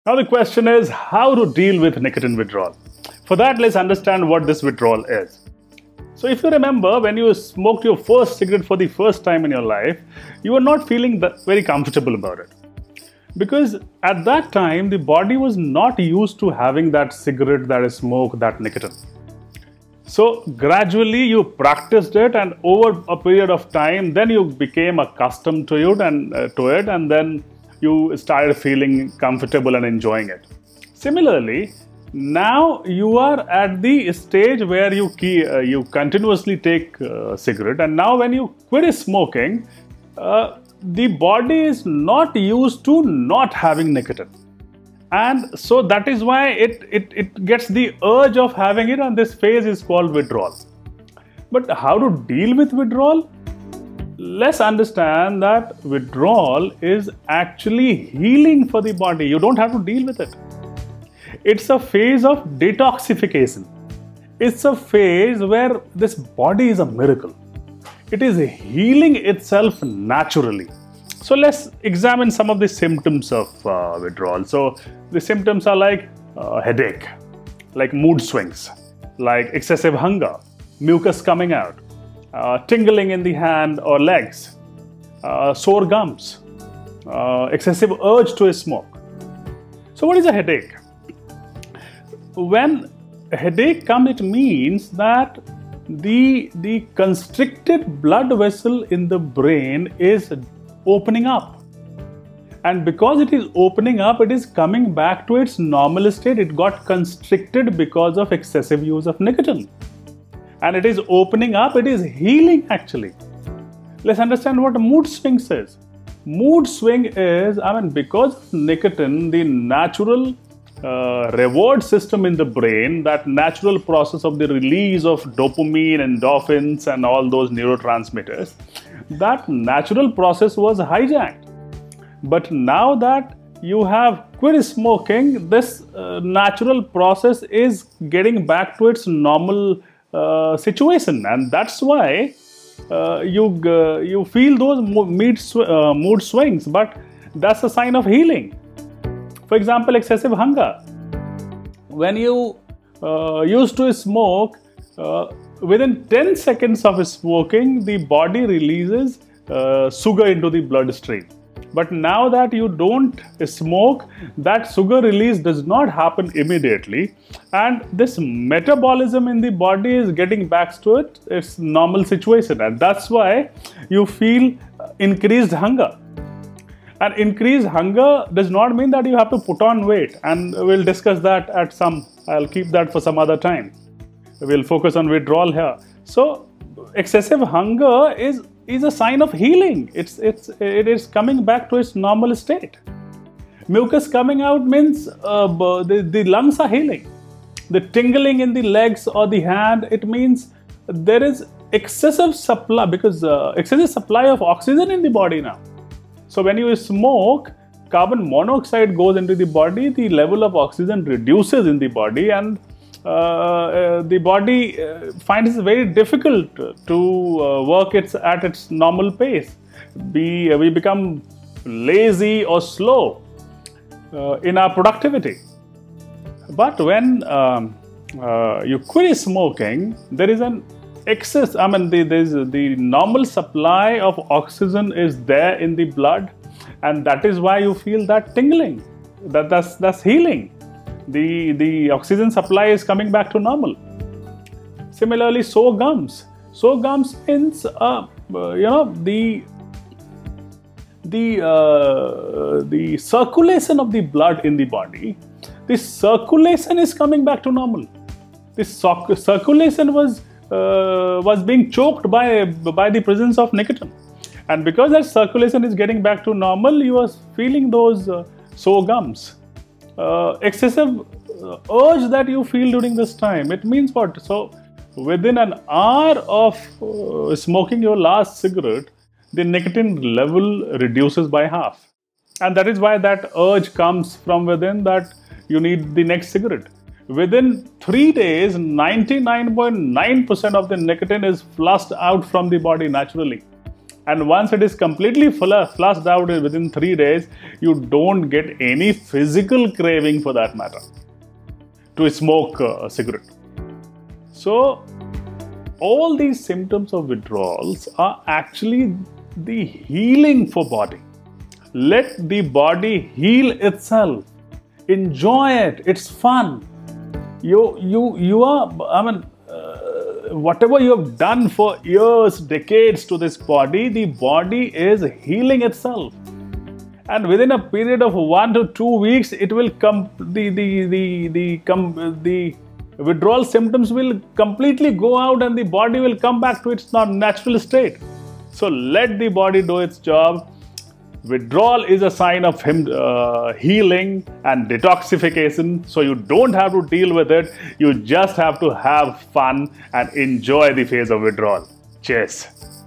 Now the question is how to deal with nicotine withdrawal. For that, let's understand what this withdrawal is. So if you remember, when you smoked your first cigarette for the first time in your life, you were not feeling very comfortable about it. Because at that time, the body was not used to having that cigarette, that is smoke, that nicotine. So gradually you practiced it, and over a period of time, then you became accustomed to it, and then you started feeling comfortable and enjoying it. Similarly, now you are at the stage where you continuously take cigarette, and now when you quit smoking, the body is not used to not having nicotine. And so that is why it gets the urge of having it, and this phase is called withdrawal. But how to deal with withdrawal? Let's understand that withdrawal is actually healing for the body. You don't have to deal with it. It's a phase of detoxification. It's a phase where this body is a miracle. It is healing itself naturally. So let's examine some of the symptoms of withdrawal. So the symptoms are like headache, like mood swings, like excessive hunger, mucus coming out, tingling in the hand or legs, sore gums, excessive urge to smoke. So what is a headache? When a headache comes, it means that the constricted blood vessel in the brain is opening up. And because it is opening up, it is coming back to its normal state. It got constricted because of excessive use of nicotine. And it is opening up, it is healing actually. Let's understand what mood swings is. Mood swing is, because of nicotine, the natural reward system in the brain, that natural process of the release of dopamine, endorphins, and all those neurotransmitters, that natural process was hijacked. But now that you have quit smoking, this natural process is getting back to its normal situation, and that's why you feel those mood swings. But that's a sign of healing. For example, excessive hunger. When you used to smoke, within 10 seconds of smoking, the body releases sugar into the bloodstream. But now that you don't smoke, that sugar release does not happen immediately, and this metabolism in the body is getting back to its normal situation, and that's why you feel increased hunger. And increased hunger does not mean that you have to put on weight, and we'll discuss that I'll keep that for some other time. We'll focus on withdrawal here. So excessive hunger is a sign of healing. It is coming back to its normal state. Mucus coming out means the lungs are healing. The tingling in the legs or the hand, it means there is excessive supply, because excessive supply of oxygen in the body now. So when you smoke, carbon monoxide goes into the body, the level of oxygen reduces in the body, and the body finds it very difficult to work at its normal pace. We become lazy or slow in our productivity. But when you quit smoking, there is an excess. The normal supply of oxygen is there in the blood, and that is why you feel that tingling. That's healing. The oxygen supply is coming back to normal. Similarly, sore gums. Sore gums means the circulation of the blood in the body. The circulation is coming back to normal. The circulation was being choked by the presence of nicotine, and because that circulation is getting back to normal, you are feeling those sore gums. Excessive urge that you feel during this time, it means what? So within an hour of smoking your last cigarette, the nicotine level reduces by half, and that is why that urge comes from within, that you need the next cigarette. Within 3 days, 99.9% of the nicotine is flushed out from the body naturally. And once it is completely flushed out within 3 days, you don't get any physical craving for that matter to smoke a cigarette. So, all these symptoms of withdrawals are actually the healing for body. Let the body heal itself. Enjoy it. It's fun. You are, whatever you have done for years, decades to this body, the body is healing itself. And within a period of 1 to 2 weeks, it will come. The withdrawal symptoms will completely go out, and the body will come back to its natural state. So let the body do its job. Withdrawal is a sign of healing and detoxification. So you don't have to deal with it. You just have to have fun and enjoy the phase of withdrawal. Cheers.